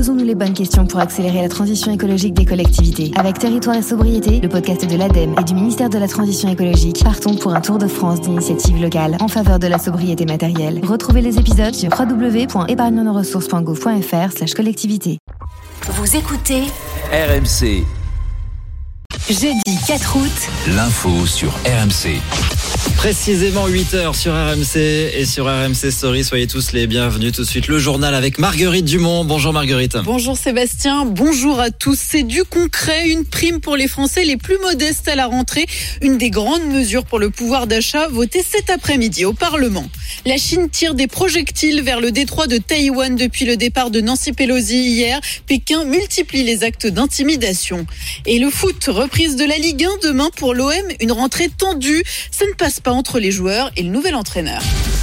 Posons-nous les bonnes questions pour accélérer la transition écologique des collectivités. Avec Territoire et Sobriété, le podcast de l'ADEME et du ministère de la Transition écologique, partons pour un tour de France d'initiatives locales en faveur de la sobriété matérielle. Retrouvez les épisodes sur www.épargnenoressources.gouv.fr/collectivité. Vous écoutez RMC. Jeudi 4 août, L'info sur RMC. Précisément 8h sur RMC et sur RMC Story. Soyez tous les bienvenus. Tout de suite, le journal avec Marguerite Dumont. Bonjour Marguerite. Bonjour Sébastien, bonjour à tous. C'est du concret, une prime pour les Français les plus modestes à la rentrée. Une des grandes mesures pour le pouvoir d'achat votée cet après-midi au Parlement. La Chine tire des projectiles vers le détroit de Taïwan depuis le départ de Nancy Pelosi hier. Pékin multiplie les actes d'intimidation. Et le foot, reprise de la Ligue 1 demain pour l'OM. Une rentrée tendue. Ça ne passe pas entre les joueurs et le nouvel entraîneur.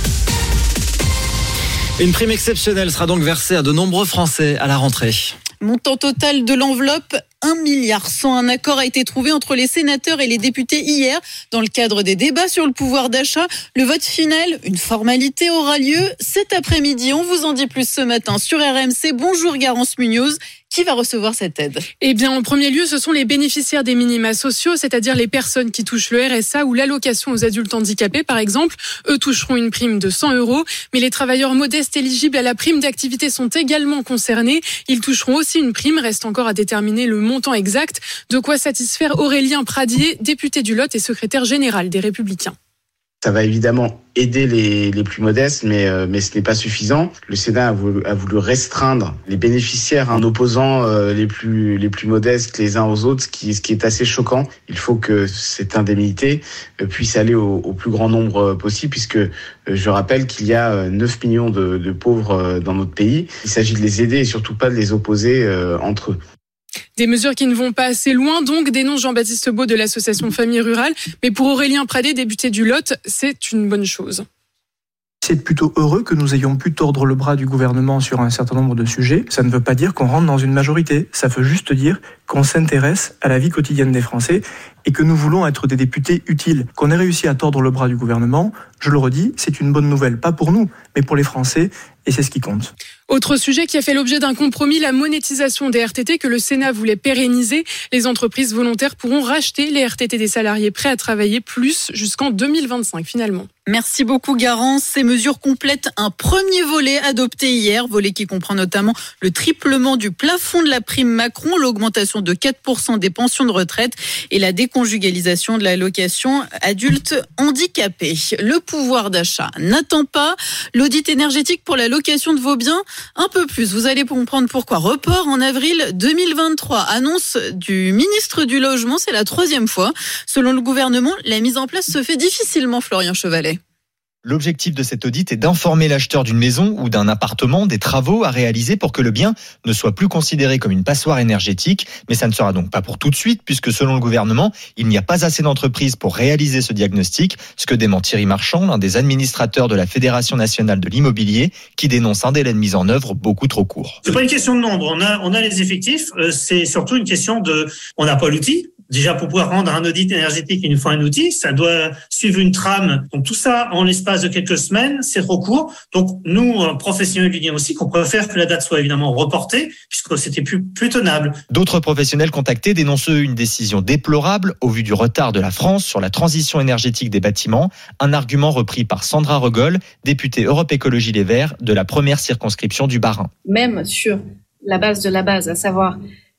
Une prime exceptionnelle sera donc versée à de nombreux Français à la rentrée. Montant total de l'enveloppe, 1,1 milliard. Un accord a été trouvé entre les sénateurs et les députés hier dans le cadre des débats sur le pouvoir d'achat. Le vote final, une formalité, aura lieu cet après-midi. On vous en dit plus ce matin sur RMC. Bonjour Garance Munoz. Qui va recevoir cette aide ? Eh bien, en premier lieu, ce sont les bénéficiaires des minima sociaux, c'est-à-dire les personnes qui touchent le RSA ou l'allocation aux adultes handicapés, par exemple. Eux toucheront une prime de 100 €, mais les travailleurs modestes éligibles à la prime d'activité sont également concernés. Ils toucheront aussi une prime, reste encore à déterminer le montant exact. De quoi satisfaire Aurélien Pradier, député du Lot et secrétaire général des Républicains. Ça va évidemment aider les plus modestes, mais ce n'est pas suffisant. Le Sénat a voulu restreindre les bénéficiaires en opposant les plus modestes les uns aux autres, ce qui est assez choquant. Il faut que cette indemnité puisse aller au plus grand nombre possible, puisque je rappelle qu'il y a 9 millions de pauvres dans notre pays. Il s'agit de les aider et surtout pas de les opposer entre eux. Des mesures qui ne vont pas assez loin, donc, dénonce Jean-Baptiste Beau de l'association Famille Rurale. Mais pour Aurélien Pradier, député du Lot, c'est une bonne chose. C'est plutôt heureux que nous ayons pu tordre le bras du gouvernement sur un certain nombre de sujets. Ça ne veut pas dire qu'on rentre dans une majorité. Ça veut juste dire qu'on s'intéresse à la vie quotidienne des Français et que nous voulons être des députés utiles. Qu'on ait réussi à tordre le bras du gouvernement, je le redis, c'est une bonne nouvelle. Pas pour nous, mais pour les Français. Et c'est ce qui compte. Autre sujet qui a fait l'objet d'un compromis, la monétisation des RTT que le Sénat voulait pérenniser. Les entreprises volontaires pourront racheter les RTT des salariés prêts à travailler plus jusqu'en 2025 finalement. Merci beaucoup Garance. Ces mesures complètent un premier volet adopté hier, volet qui comprend notamment le triplement du plafond de la prime Macron, l'augmentation de 4% des pensions de retraite et la déconjugalisation de l'allocation adulte handicapé. Le pouvoir d'achat n'attend pas. L'audit énergétique pour la location de vos biens, un peu plus. Vous allez comprendre pourquoi. Report en avril 2023. Annonce du ministre du Logement, c'est la 3e fois. Selon le gouvernement, la mise en place se fait difficilement, Florian Chevalet. L'objectif de cet audit est d'informer l'acheteur d'une maison ou d'un appartement des travaux à réaliser pour que le bien ne soit plus considéré comme une passoire énergétique. Mais ça ne sera donc pas pour tout de suite, puisque selon le gouvernement, il n'y a pas assez d'entreprises pour réaliser ce diagnostic, ce que dément Thierry Marchand, l'un des administrateurs de la Fédération nationale de l'immobilier, qui dénonce un délai de mise en œuvre beaucoup trop court. C'est pas une question de nombre, on a les effectifs, c'est surtout une question on n'a pas l'outil. Déjà, pour pouvoir rendre un audit énergétique, il nous faut un outil. Ça doit suivre une trame. Donc, tout ça, en l'espace de quelques semaines, c'est trop court. Donc, nous, professionnels du lien aussi, qu'on préfère que la date soit évidemment reportée, puisque c'était plus tenable. D'autres professionnels contactés dénoncent une décision déplorable au vu du retard de la France sur la transition énergétique des bâtiments. Un argument repris par Sandra Regol, députée Europe Écologie Les Verts de la première circonscription du Bas-Rhin. Même sur la base de la base, à savoir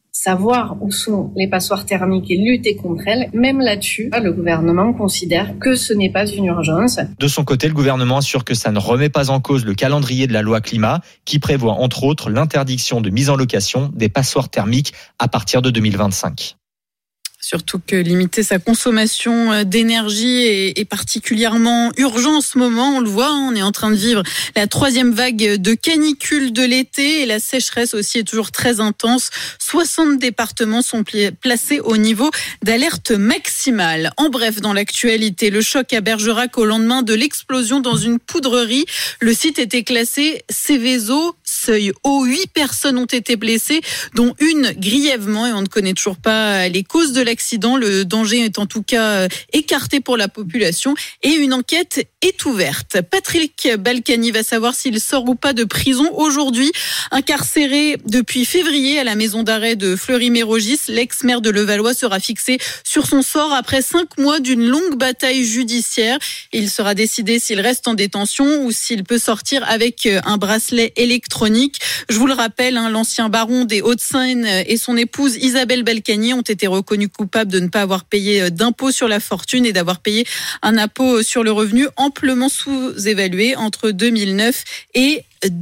où sont les passoires thermiques et lutter contre elles, même là-dessus, le gouvernement considère que ce n'est pas une urgence. De son côté, le gouvernement assure que ça ne remet pas en cause le calendrier de la loi climat, qui prévoit entre autres l'interdiction de mise en location des passoires thermiques à partir de 2025. Surtout que limiter sa consommation d'énergie est particulièrement urgent en ce moment. On le voit, on est en train de vivre la 3e vague de canicule de l'été et la sécheresse aussi est toujours très intense. 60 départements sont placés au niveau d'alerte maximale. En bref, dans l'actualité, le choc à Bergerac au lendemain de l'explosion dans une poudrerie. Le site était classé Céveso seuil haut. 8 personnes ont été blessées, dont une grièvement, et on ne connaît toujours pas les causes de l'accident. Le danger est en tout cas écarté pour la population et une enquête est ouverte. Patrick Balkany va savoir s'il sort ou pas de prison aujourd'hui. Incarcéré depuis février à la maison d'arrêt de Fleury-Mérogis, l'ex-maire de Levallois sera fixé sur son sort après 5 mois d'une longue bataille judiciaire. Il sera décidé s'il reste en détention ou s'il peut sortir avec un bracelet électronique. Je vous le rappelle, l'ancien baron des Hauts-de-Seine et son épouse Isabelle Balkany ont été reconnus coupables de ne pas avoir payé d'impôt sur la fortune et d'avoir payé un impôt sur le revenu amplement sous-évalué entre 2009 et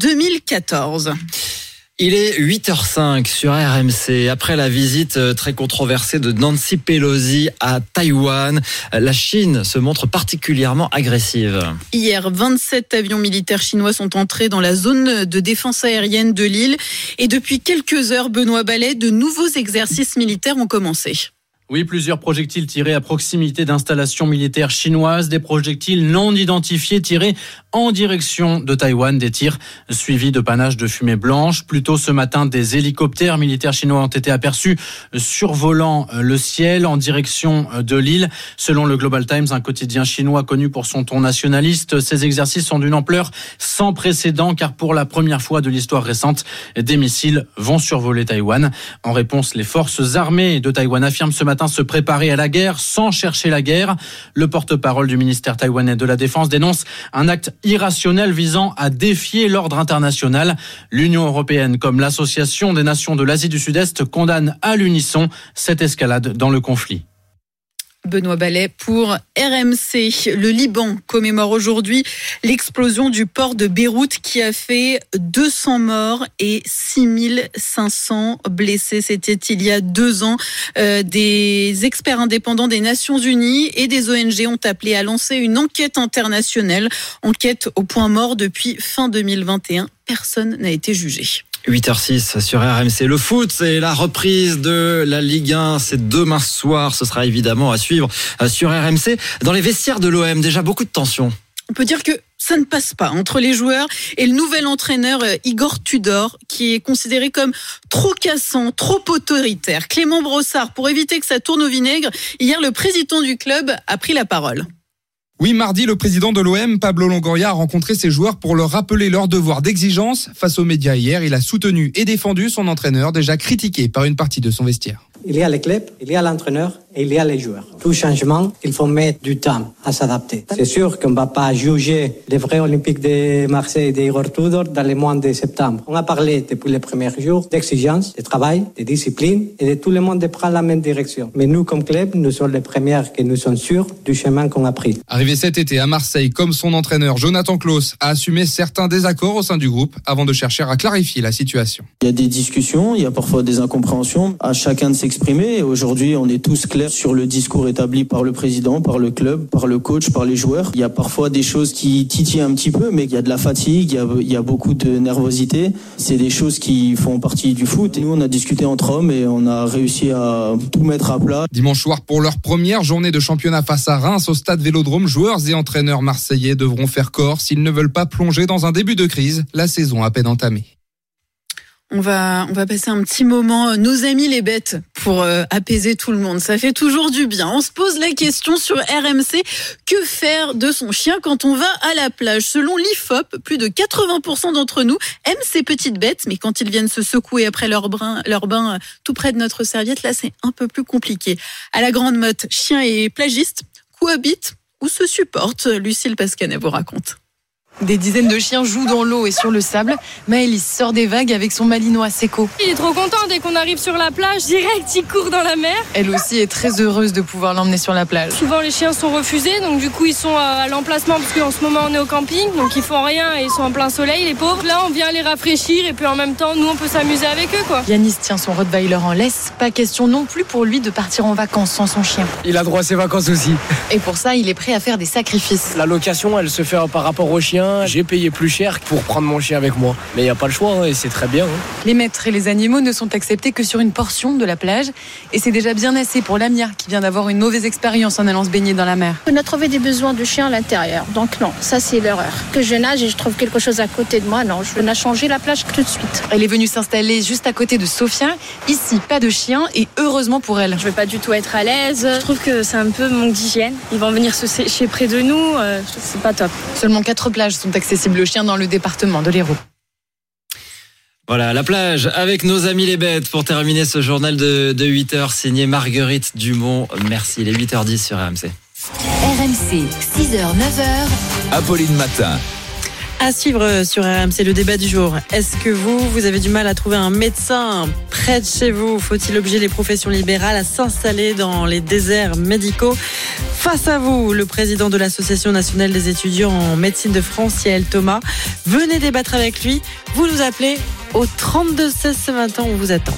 2014. Il est 8h05 sur RMC. Après la visite très controversée de Nancy Pelosi à Taïwan, la Chine se montre particulièrement agressive. Hier, 27 avions militaires chinois sont entrés dans la zone de défense aérienne de l'île. Et depuis quelques heures, Benoît Ballet, de nouveaux exercices militaires ont commencé. Oui, plusieurs projectiles tirés à proximité d'installations militaires chinoises, des projectiles non identifiés tirés en direction de Taïwan, des tirs suivis de panaches de fumée blanche. Plus tôt ce matin, des hélicoptères militaires chinois ont été aperçus survolant le ciel en direction de l'île. Selon le Global Times, un quotidien chinois connu pour son ton nationaliste, ces exercices sont d'une ampleur sans précédent car pour la première fois de l'histoire récente, des missiles vont survoler Taïwan. En réponse, les forces armées de Taïwan affirment ce matin se préparer à la guerre sans chercher la guerre. Le porte-parole du ministère taïwanais de la Défense dénonce un acte irrationnel visant à défier l'ordre international. L'Union européenne comme l'Association des nations de l'Asie du Sud-Est condamnent à l'unisson cette escalade dans le conflit. Benoît Ballet pour RMC. Le Liban commémore aujourd'hui l'explosion du port de Beyrouth qui a fait 200 morts et 6500 blessés. C'était il y a 2 ans. Des experts indépendants des Nations Unies et des ONG ont appelé à lancer une enquête internationale. Enquête au point mort depuis fin 2021. Personne n'a été jugé. 8h06 sur RMC. Le foot, c'est la reprise de la Ligue 1. C'est demain soir. Ce sera évidemment à suivre sur RMC. Dans les vestiaires de l'OM, déjà beaucoup de tensions. On peut dire que ça ne passe pas entre les joueurs et le nouvel entraîneur Igor Tudor, qui est considéré comme trop cassant, trop autoritaire. Clément Brossard, pour éviter que ça tourne au vinaigre, hier, le président du club a pris la parole. Oui, mardi, le président de l'OM, Pablo Longoria, a rencontré ses joueurs pour leur rappeler leur devoir d'exigence. Face aux médias hier, il a soutenu et défendu son entraîneur, déjà critiqué par une partie de son vestiaire. Il y a le club, il y a l'entraîneur et il y a les joueurs. Tout changement, il faut mettre du temps à s'adapter. C'est sûr qu'on ne va pas juger les vrais Olympiques de Marseille et d'Igor Tudor dans les mois de septembre. On a parlé depuis les premiers jours d'exigence, de travail, de discipline et de tout le monde de prendre la même direction. Mais nous, comme club, nous sommes les premiers que nous sommes sûrs du chemin qu'on a pris. Arrivé cet été à Marseille, comme son entraîneur Jonathan Klaus a assumé certains désaccords au sein du groupe avant de chercher à clarifier la situation. Il y a des discussions, il y a parfois des incompréhensions. À chacun de s'exprimer. Et aujourd'hui, on est tous clairs sur le discours établi par le président, par le club, par le coach, par les joueurs. Il y a parfois des choses qui titillent un petit peu, mais il y a de la fatigue, il y a beaucoup de nervosité. C'est des choses qui font partie du foot. Et nous, on a discuté entre hommes et on a réussi à tout mettre à plat. Dimanche soir, pour leur première journée de championnat face à Reims au stade Vélodrome, joueurs et entraîneurs marseillais devront faire corps s'ils ne veulent pas plonger dans un début de crise, la saison à peine entamée. On va passer un petit moment, nos amis les bêtes, pour apaiser tout le monde. Ça fait toujours du bien. On se pose la question sur RMC, que faire de son chien quand on va à la plage? Selon l'IFOP, plus de 80% d'entre nous aiment ces petites bêtes, mais quand ils viennent se secouer après leur bain tout près de notre serviette, là c'est un peu plus compliqué. À la Grande Motte, chiens et plagistes cohabitent ou se supportent. Lucille Pascanet vous raconte. Des dizaines de chiens jouent dans l'eau et sur le sable. Maëlys sort des vagues avec son malinois Seco. Il est trop content dès qu'on arrive sur la plage, direct il court dans la mer. Elle aussi est très heureuse de pouvoir l'emmener sur la plage. Souvent les chiens sont refusés, donc du coup ils sont à l'emplacement parce qu'en ce moment on est au camping, donc ils font rien et ils sont en plein soleil les pauvres. Là on vient les rafraîchir et puis en même temps nous on peut s'amuser avec eux quoi. Yanis tient son Rottweiler en laisse. Pas question non plus pour lui de partir en vacances sans son chien. Il a droit à ses vacances aussi. Et pour ça il est prêt à faire des sacrifices. La location elle se fait par rapport au chien. chien. J'ai payé plus cher pour prendre mon chien avec moi. Mais il n'y a pas le choix, et c'est très bien. Les maîtres et les animaux ne sont acceptés que sur une portion de la plage. Et c'est déjà bien assez pour Lamia, qui vient d'avoir une mauvaise expérience en allant se baigner dans la mer. On a trouvé des besoins de chien à l'intérieur. Donc non, ça c'est l'erreur. Que je nage et je trouve quelque chose à côté de moi, non, on a changé la plage tout de suite. Elle est venue s'installer juste à côté de Sofia. Ici, pas de chien et heureusement pour elle. Je vais pas du tout être à l'aise. Je trouve que c'est un peu manque d'hygiène. Ils vont venir se sécher près de nous. C'est pas top. Seulement 4 plages sont accessibles aux chiens dans le département de l'Hérault. Voilà, la plage avec nos amis les bêtes pour terminer ce journal de 8h signé Marguerite Dumont. Merci, il est 8h10 sur RMC. RMC, 6h, 9h. Apolline Matin. À suivre sur RMC, le débat du jour. Est-ce que vous avez du mal à trouver un médecin près de chez vous? Faut-il obliger les professions libérales à s'installer dans les déserts médicaux? Face à vous, le président de l'Association nationale des étudiants en médecine de France, Yael Thomas. Venez débattre avec lui. Vous nous appelez au 32-16 ce matin, on vous attend.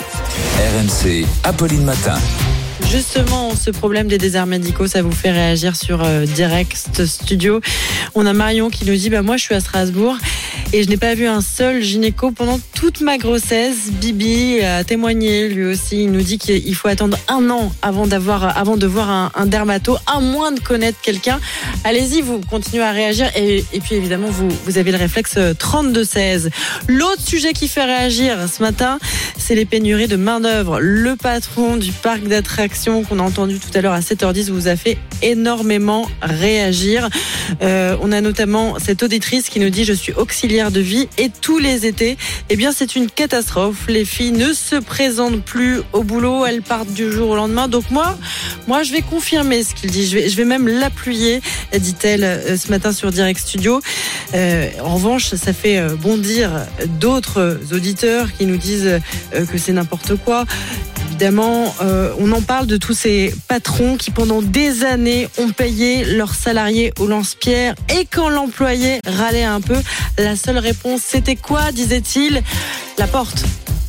RMC, Apolline Matin. Justement, ce problème des déserts médicaux, ça vous fait réagir sur Direct Studio. On a Marion qui nous dit moi je suis à Strasbourg et je n'ai pas vu un seul gynéco pendant toute ma grossesse. Bibi a témoigné lui aussi. Il nous dit qu'il faut attendre 1 an avant de voir un dermato, à moins de connaître quelqu'un. Allez-y, vous continuez à réagir et puis évidemment vous avez le réflexe 32-16. L'autre sujet qui fait réagir ce matin, c'est les pénuries de main-d'œuvre. Le patron du parc d'attractions qu'on a entendu tout à l'heure à 7h10 vous a fait énormément réagir. On a notamment cette auditrice qui nous dit: je suis auxiliaire de vie et tous les étés, c'est une catastrophe. Les filles ne se présentent plus au boulot, elles partent du jour au lendemain. Donc moi je vais confirmer ce qu'il dit. Je vais même l'appuyer, dit-elle ce matin sur Direct Studio. En revanche, ça fait bondir d'autres auditeurs qui nous disent que c'est n'importe quoi. Évidemment, on en parle de tous ces patrons qui pendant des années ont payé leurs salariés au lance-pierre et quand l'employé râlait un peu, la seule réponse c'était quoi, disait-il? La porte.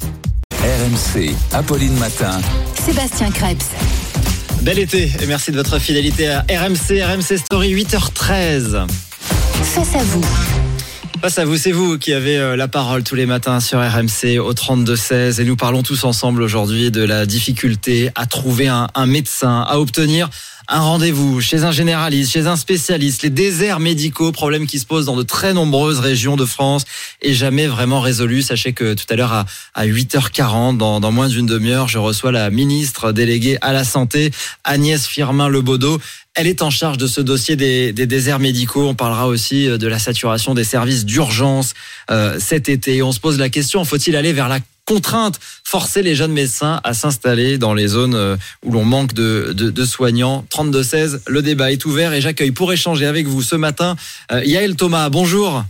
RMC, Apolline Matin. Sébastien Krebs. Bel été et merci de votre fidélité à RMC Story, 8h13. Face à vous. Face à vous, c'est vous qui avez la parole tous les matins sur RMC au 32-16 et nous parlons tous ensemble aujourd'hui de la difficulté à trouver un médecin, à obtenir un rendez-vous chez un généraliste, chez un spécialiste. Les déserts médicaux, problème qui se pose dans de très nombreuses régions de France et jamais vraiment résolu. Sachez que tout à l'heure à 8h40, dans moins d'une demi-heure, je reçois la ministre déléguée à la Santé, Agnès Firmin-Lebaudot. Elle est en charge de ce dossier des déserts médicaux. On parlera aussi de la saturation des services d'urgence cet été. On se pose la question, faut-il aller vers la contrainte, forcer les jeunes médecins à s'installer dans les zones où l'on manque de soignants? 32-16, le débat est ouvert et j'accueille pour échanger avec vous ce matin Yael Thomas. Bonjour.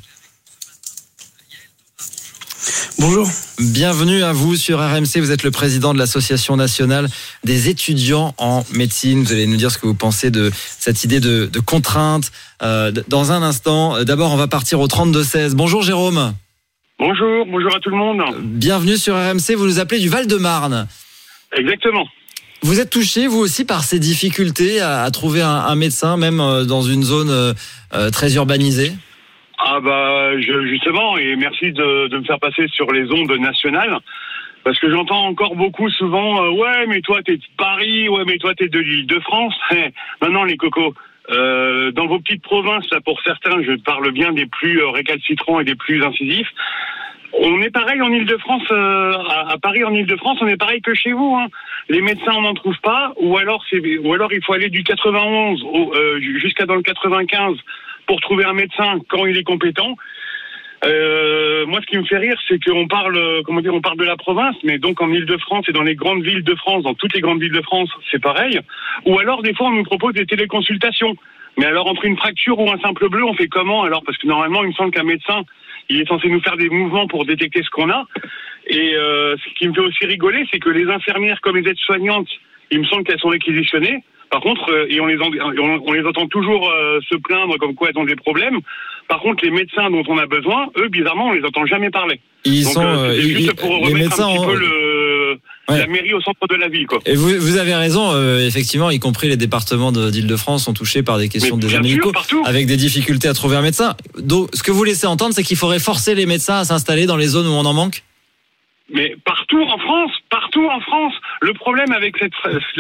Bonjour. Bienvenue à vous sur RMC. Vous êtes le président de l'Association nationale des étudiants en médecine. Vous allez nous dire ce que vous pensez de cette idée de contrainte dans un instant. D'abord, on va partir au 32-16. Bonjour Jérôme. Bonjour à tout le monde. Bienvenue sur RMC. Vous nous appelez du Val-de-Marne. Exactement. Vous êtes touché, vous aussi, par ces difficultés à trouver un médecin, même dans une zone très urbanisée? Justement, et merci de me faire passer sur les ondes nationales, parce que j'entends encore beaucoup souvent ouais mais toi t'es de Paris, ouais mais toi t'es de l'Île-de-France. Maintenant les cocos, dans vos petites provinces, là pour certains, je parle bien des plus récalcitrants et des plus incisifs. On est pareil en Île-de-France, à Paris en Île-de-France, on est pareil que chez vous. Les médecins on n'en trouve pas, ou alors il faut aller du 91 jusqu'à dans le 95 pour trouver un médecin quand il est compétent. Moi, ce qui me fait rire, c'est qu'on parle, on parle de la province, mais donc en Île-de-France et dans les grandes villes de France, dans toutes les grandes villes de France, c'est pareil. Ou alors, des fois, on nous propose des téléconsultations. Mais alors, entre une fracture ou un simple bleu, on fait comment alors? Parce que normalement, il me semble qu'un médecin, il est censé nous faire des mouvements pour détecter ce qu'on a. Et ce qui me fait aussi rigoler, c'est que les infirmières comme les aides-soignantes, il me semble qu'elles sont réquisitionnées. Par contre, et on les entend toujours se plaindre comme quoi elles ont des problèmes. Par contre, les médecins dont on a besoin, eux, bizarrement, on les entend jamais parler. Ils sont juste pour remettre un petit peu la mairie au centre de la ville, quoi. Et vous avez raison, effectivement, y compris les départements d'Île-de-France sont touchés par des questions de déserts médicaux, avec des difficultés à trouver un médecin. Donc, ce que vous laissez entendre, c'est qu'il faudrait forcer les médecins à s'installer dans les zones où on en manque? Mais partout en France. Le problème avec cette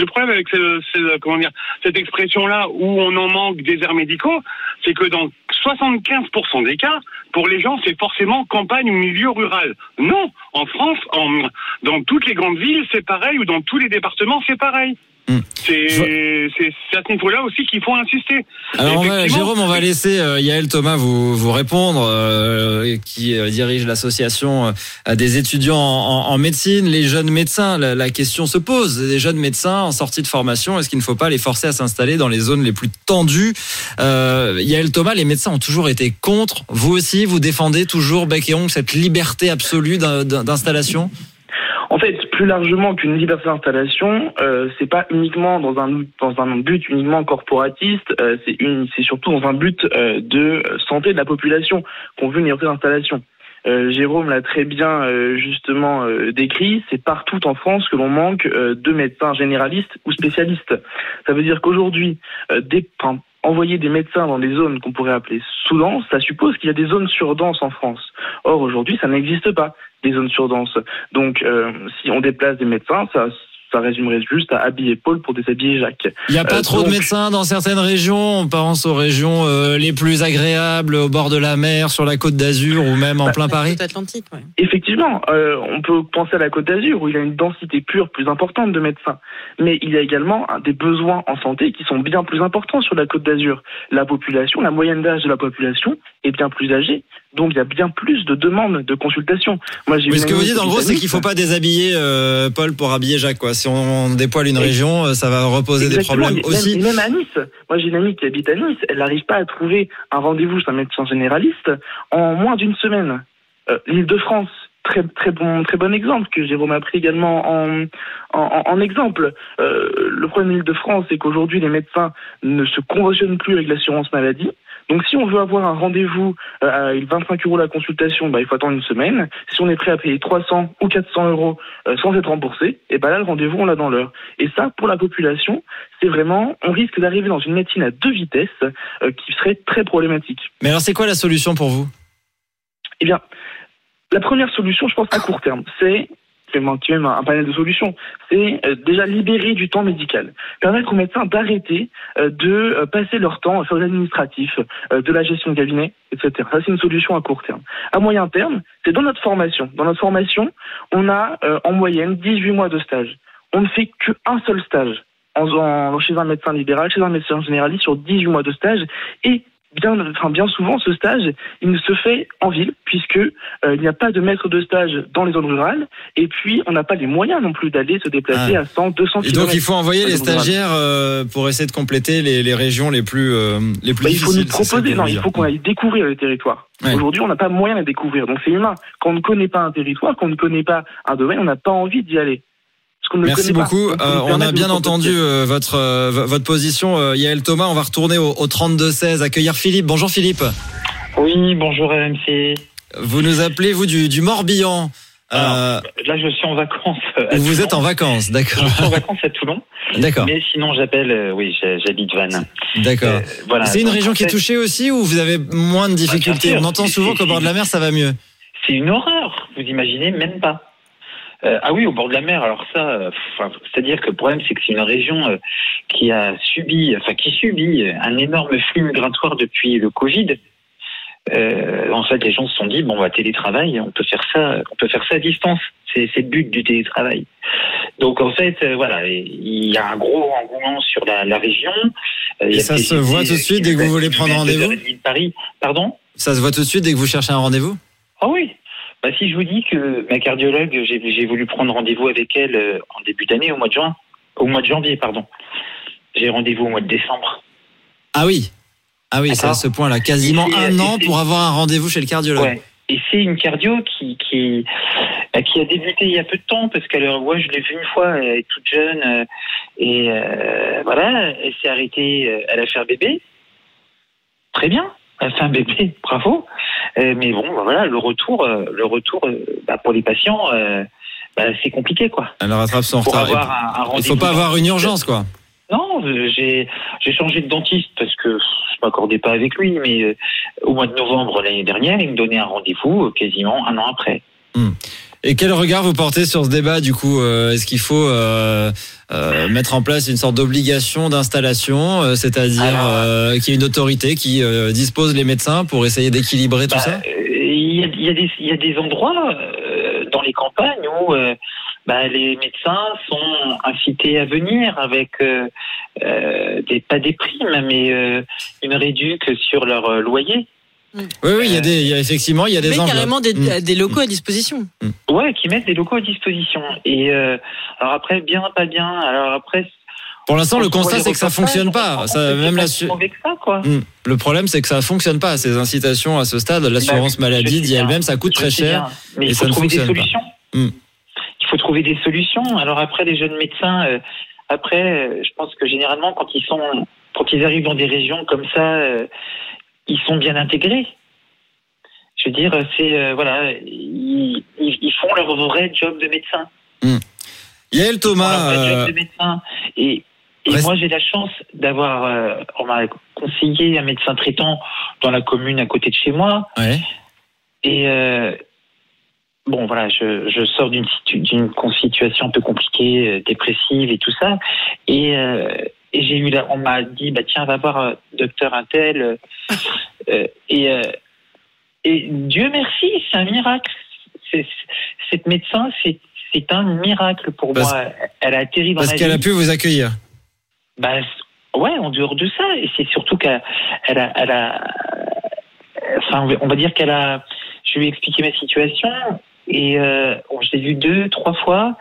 expression-là où on en manque déserts médicaux, c'est que dans 75% des cas, pour les gens, c'est forcément campagne ou milieu rural. Non, en France, dans toutes les grandes villes, c'est pareil, ou dans tous les départements, c'est pareil. C'est à ce niveau-là aussi qu'il faut insister. Alors Jérôme, on va laisser Yaël Thomas vous répondre, qui dirige l'association des étudiants en médecine. Les jeunes médecins, la question se pose. Les jeunes médecins en sortie de formation, est-ce qu'il ne faut pas les forcer à s'installer dans les zones les plus tendues? Yaël Thomas, les médecins ont toujours été contre. Vous aussi, vous défendez toujours bec et ongle cette liberté absolue d'installation? En fait, plus largement qu'une liberté d'installation, c'est pas uniquement dans un but uniquement corporatiste, c'est surtout dans un but de santé de la population qu'on veut une liberté d'installation. Jérôme l'a très bien justement décrit, c'est partout en France que l'on manque de médecins généralistes ou spécialistes. Ça veut dire qu'aujourd'hui, envoyer des médecins dans des zones qu'on pourrait appeler sous-denses, ça suppose qu'il y a des zones surdenses en France. Or, aujourd'hui, ça n'existe pas, des zones surdenses. Donc, si on déplace des médecins, ça résumerait juste à habiller Paul pour déshabiller Jacques. Il n'y a pas trop de médecins dans certaines régions. On pense aux régions les plus agréables, au bord de la mer, sur la Côte d'Azur ou même en plein Paris. Atlantique, ouais. Effectivement, on peut penser à la Côte d'Azur où il y a une densité pure plus importante de médecins. Mais il y a également des besoins en santé qui sont bien plus importants sur la Côte d'Azur. La moyenne d'âge de la population est bien plus âgée. Donc il y a bien plus de demandes de consultation. Mais ce que vous dites en gros, c'est qu'il ne faut pas déshabiller Paul pour habiller Jacques, quoi. Si on dépoile une région, ça va reposer des problèmes aussi. Même à Nice, moi j'ai une amie qui habite à Nice, elle n'arrive pas à trouver un rendez-vous chez un médecin généraliste en moins d'une semaine. L'Île-de-France, très bon exemple que Jérôme a pris également en exemple. Le problème de l'Île-de-France, c'est qu'aujourd'hui les médecins ne se conventionnent plus avec l'assurance maladie. Donc si on veut avoir un rendez-vous à 25 € la consultation, il faut attendre une semaine. Si on est prêt à payer 300 ou 400 € sans être remboursé, et là le rendez-vous on l'a dans l'heure. Et ça, pour la population, c'est vraiment, on risque d'arriver dans une médecine à 2 vitesses qui serait très problématique. Mais alors c'est quoi la solution pour vous? Eh bien, la première solution, je pense à court terme, c'est même un panel de solutions, c'est déjà libérer du temps médical, permettre aux médecins d'arrêter de passer leur temps à faire de l'administratif, de la gestion de cabinet, etc. Ça, c'est une solution à court terme. À moyen terme, c'est dans notre formation. Dans notre formation, on a en moyenne 18 mois de stage. On ne fait qu'un seul stage chez un médecin libéral, chez un médecin généraliste sur 18 mois de stage, et bien souvent, ce stage, il ne se fait en ville, puisque il n'y a pas de maître de stage dans les zones rurales, et puis on n'a pas les moyens non plus d'aller se déplacer à 100, 200 km. Et donc il faut envoyer les stagiaires pour essayer de compléter les régions les plus difficiles. Il faut nous proposer, il faut qu'on aille découvrir les territoires. Ouais. Aujourd'hui, on n'a pas moyen de les découvrir, donc c'est humain. Quand on ne connaît pas un territoire, quand on ne connaît pas un domaine, on n'a pas envie d'y aller. Merci beaucoup. On a bien entendu votre position, Yaël Thomas. On va retourner au 32-16, accueillir Philippe. Bonjour Philippe. Oui, bonjour RMC. Vous nous appelez, vous, du Morbihan. Là, je suis en vacances. Vous êtes en vacances, d'accord. Je suis en vacances à Toulon. D'accord. Mais sinon, j'appelle, j'habite Vannes. D'accord. Voilà. C'est une région qui est touchée aussi ou vous avez moins de difficultés? On entend souvent qu'au bord de la mer, ça va mieux. C'est une horreur. Vous imaginez même pas. Ah oui, au bord de la mer. Alors ça, c'est-à-dire que le problème, c'est que c'est une région qui subit un énorme flux migratoire depuis le Covid. En fait, les gens se sont dit bon, télétravail, on peut faire ça à distance. C'est le but du télétravail. Donc en fait, il y a un gros engouement sur la région. Et ça se voit tout de suite dès que vous voulez prendre rendez-vous. Paris, pardon. Ça se voit tout de suite dès que vous cherchez un rendez-vous. Ah oui. Si je vous dis que ma cardiologue, j'ai voulu prendre rendez-vous avec elle en début d'année, au mois de janvier, pardon. J'ai rendez-vous au mois de décembre. Ah oui, c'est à ce point-là, quasiment un an pour avoir un rendez-vous chez le cardiologue. Ouais. Et c'est une cardio qui a débuté il y a peu de temps, parce qu'elle, je l'ai vue une fois, elle est toute jeune, elle s'est arrêtée, elle a fait un bébé. Très bien, elle a fait un bébé, bravo. Mais bon, le retour pour les patients, c'est compliqué, quoi. Elle rattrape son Pour retard. avoir un rendez-vous. Il faut pas avoir une urgence, quoi. Non, j'ai changé de dentiste parce que je m'accordais pas avec lui, mais au mois de novembre l'année dernière, il me donnait un rendez-vous quasiment un an après. Et quel regard vous portez sur ce débat, du coup? Est-ce qu'il faut mettre en place une sorte d'obligation d'installation, c'est-à-dire qu'il y ait une autorité qui dispose les médecins pour essayer d'équilibrer tout ça? Il y a des endroits dans les campagnes où les médecins sont incités à venir avec pas des primes, mais une réduction sur leur loyer. Oui, il y a effectivement, il y a des enveloppes. Carrément des locaux à disposition. Ouais, qui mettent des locaux à disposition. Et alors après, bien, pas bien. Alors après. Pour l'instant, le constat, c'est que ça fonctionne pas. Ça, même le problème, c'est que ça fonctionne pas. Ces incitations à ce stade, l'assurance maladie dit elle-même, ça coûte très cher. Mais il faut trouver des solutions. Il faut trouver des solutions. Alors après, les jeunes médecins, je pense que généralement, quand ils arrivent dans des régions comme ça, ils sont bien intégrés. Je veux dire, ils font leur vrai job de médecin. Yael Thomas. Et moi, j'ai la chance d'avoir, on m'a conseillé un médecin traitant dans la commune à côté de chez moi. Ouais. Et je sors d'une situation un peu compliquée, dépressive et tout ça. Et on m'a dit, tiens, va voir docteur Intel. Et Dieu merci, c'est un miracle. Cette médecin, c'est un miracle pour moi. Elle a atterri dans ma vie. Parce qu'elle a pu vous accueillir. En dehors de ça. Et c'est surtout qu'elle a on va dire je lui ai expliqué ma situation. Et je l'ai vue 2-3 fois.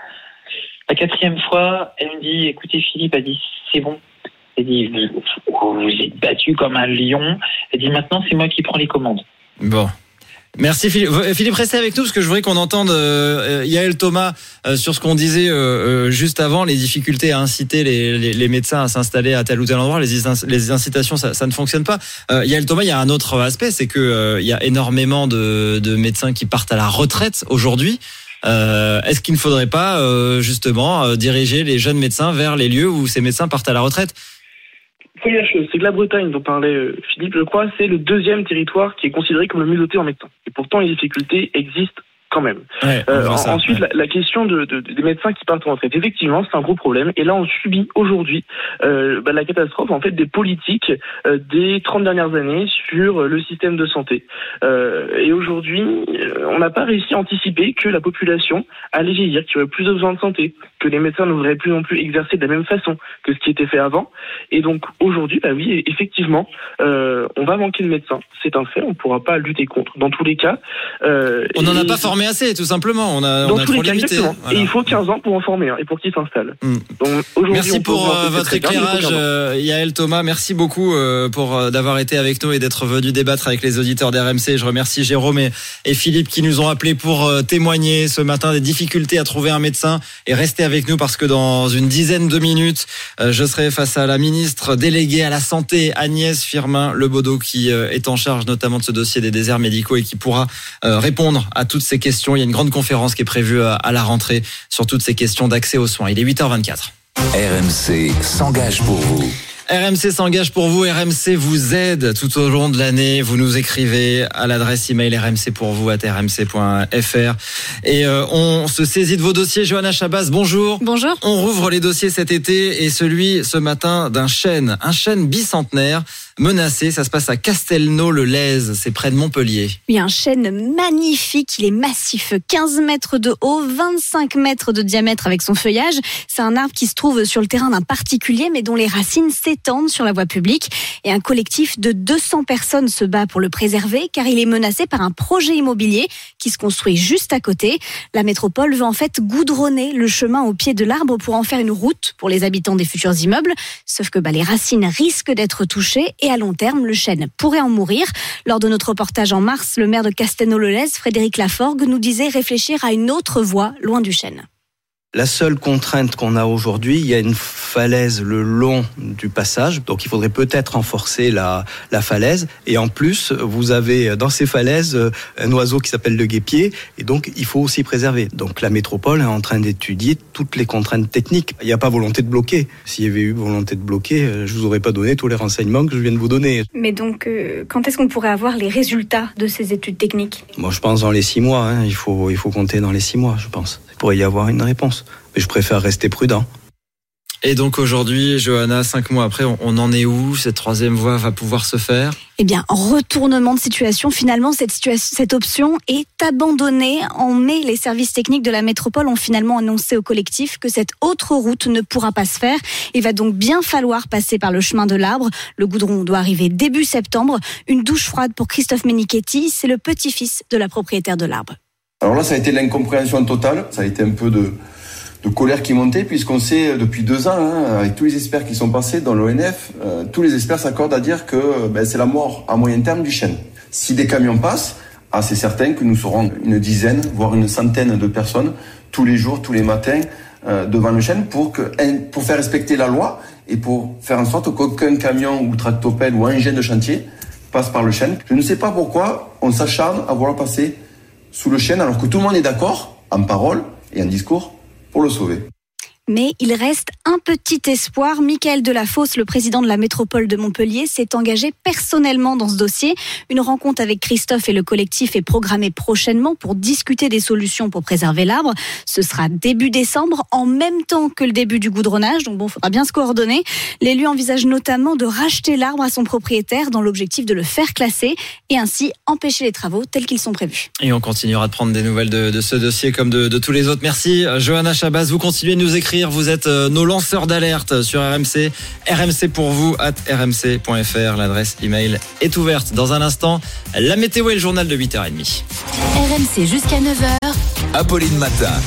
La 4e fois, elle me dit, écoutez Philippe, elle dit, c'est bon. Elle dit, vous êtes battu comme un lion. Elle dit, maintenant, c'est moi qui prends les commandes. Bon. Merci Philippe. Philippe, restez avec nous parce que je voudrais qu'on entende Yael Thomas sur ce qu'on disait juste avant, les difficultés à inciter les médecins à s'installer à tel ou tel endroit. Les incitations, ça ne fonctionne pas. Yael Thomas, il y a un autre aspect, c'est que il y a énormément de médecins qui partent à la retraite aujourd'hui. Est-ce qu'il ne faudrait pas justement diriger les jeunes médecins vers les lieux où ces médecins partent à la retraite? Première chose, c'est que la Bretagne dont parlait Philippe, je crois, c'est le 2e territoire qui est considéré comme le mieux doté en médecins. Et pourtant, les difficultés existent quand même. Ensuite, la question des médecins qui partent en retraite, effectivement, c'est un gros problème. Et là, on subit aujourd'hui la catastrophe en fait des politiques des 30 dernières années sur le système de santé. Et aujourd'hui, on n'a pas réussi à anticiper que la population allait vieillir, qu'il y aurait plus de besoins de santé, que les médecins ne voudraient plus non plus exercer de la même façon que ce qui était fait avant. Et donc aujourd'hui, oui, effectivement, on va manquer de médecins. C'est un fait, on ne pourra pas lutter contre. Dans tous les cas, on n'en a pas formé assez, tout simplement. On a trop limité. Voilà. Et il faut 15 ans pour en former et pour qu'ils s'installent. Donc, merci pour votre éclairage, Yael Thomas. Merci beaucoup d'avoir été avec nous et d'être venu débattre avec les auditeurs d'RMC. Je remercie Jérôme et Philippe qui nous ont appelés pour témoigner ce matin des difficultés à trouver un médecin. Et restez avec nous parce que dans une dizaine de minutes, je serai face à la ministre déléguée à la santé, Agnès Firmin-Lebaudot, qui est en charge notamment de ce dossier des déserts médicaux et qui pourra répondre à toutes ces questions. Il y a une grande conférence qui est prévue à la rentrée sur toutes ces questions d'accès aux soins. Il est 8h24. RMC s'engage pour vous. RMC s'engage pour vous, RMC vous aide tout au long de l'année. Vous nous écrivez à l'adresse email rmcpourvous@rmc.fr et on se saisit de vos dossiers. Johanna Chabas, bonjour. Bonjour. On rouvre les dossiers cet été et celui ce matin d'un chêne, un chêne bicentenaire menacé. Ça se passe à Castelnau-le-Lez, c'est près de Montpellier. Oui, un chêne magnifique, il est massif, 15 mètres de haut, 25 mètres de diamètre avec son feuillage. C'est un arbre qui se trouve sur le terrain d'un particulier mais dont les racines s'étendent sur la voie publique. Et un collectif de 200 personnes se bat pour le préserver car il est menacé par un projet immobilier qui se construit juste à côté. La métropole veut en fait goudronner le chemin au pied de l'arbre pour en faire une route pour les habitants des futurs immeubles. Sauf que les racines risquent d'être touchées et à long terme, le chêne pourrait en mourir. Lors de notre reportage en mars, le maire de Castelnau-le-Lez, Frédéric Laforgue, nous disait réfléchir à une autre voie loin du chêne. La seule contrainte qu'on a aujourd'hui, il y a une falaise le long du passage, donc il faudrait peut-être renforcer la falaise. Et en plus, vous avez dans ces falaises un oiseau qui s'appelle le guêpier, et donc il faut aussi préserver. Donc la métropole est en train d'étudier toutes les contraintes techniques. Il n'y a pas volonté de bloquer. S'il y avait eu volonté de bloquer, je vous aurais pas donné tous les renseignements que je viens de vous donner. Mais donc, quand est-ce qu'on pourrait avoir les résultats de ces études techniques ? Moi, je pense dans les 6 mois. Il faut compter dans les 6 mois, je pense. Il pourrait y avoir une réponse. Mais je préfère rester prudent. Et donc aujourd'hui, Johanna, 5 mois après, on en est où ? Cette troisième voie va pouvoir se faire ? Eh bien, retournement de situation. Finalement, cette option est abandonnée. En mai, les services techniques de la métropole ont finalement annoncé au collectif que cette autre route ne pourra pas se faire. Il va donc bien falloir passer par le chemin de l'Arbre. Le goudron doit arriver début septembre. Une douche froide pour Christophe Menichetti. C'est le petit-fils de la propriétaire de l'Arbre. Alors là, ça a été l'incompréhension totale. Ça a été un peu de colère qui montait, puisqu'on sait depuis 2 ans, avec tous les experts qui sont passés dans l'ONF, tous les experts s'accordent à dire que c'est la mort à moyen terme du chêne. Si des camions passent, c'est certain que nous serons une dizaine, voire une centaine de personnes, tous les jours, tous les matins, devant le chêne, pour faire respecter la loi et pour faire en sorte qu'aucun camion ou tractopelle ou engin de chantier passe par le chêne. Je ne sais pas pourquoi on s'acharne à vouloir passer sous le chêne, alors que tout le monde est d'accord, en parole et en discours, pour le sauver. Mais il reste un petit espoir. Michael Delafosse, le président de la métropole de Montpellier, s'est engagé personnellement dans ce dossier. Une rencontre avec Christophe et le collectif est programmée prochainement pour discuter des solutions pour préserver l'Arbre. Ce sera début décembre, en même temps que le début du goudronnage. Donc il faudra bien se coordonner. L'élu envisage notamment de racheter l'Arbre à son propriétaire dans l'objectif de le faire classer et ainsi empêcher les travaux tels qu'ils sont prévus. Et on continuera de prendre des nouvelles de ce dossier comme de tous les autres. Merci Johanna Chabas. Vous continuez de nous écrire. Vous êtes nos lanceurs d'alerte sur RMC. RMC pour vous @rmc.fr. L'adresse email est ouverte. Dans un instant, la météo et le journal de 8h30. RMC jusqu'à 9h. Apolline Matin.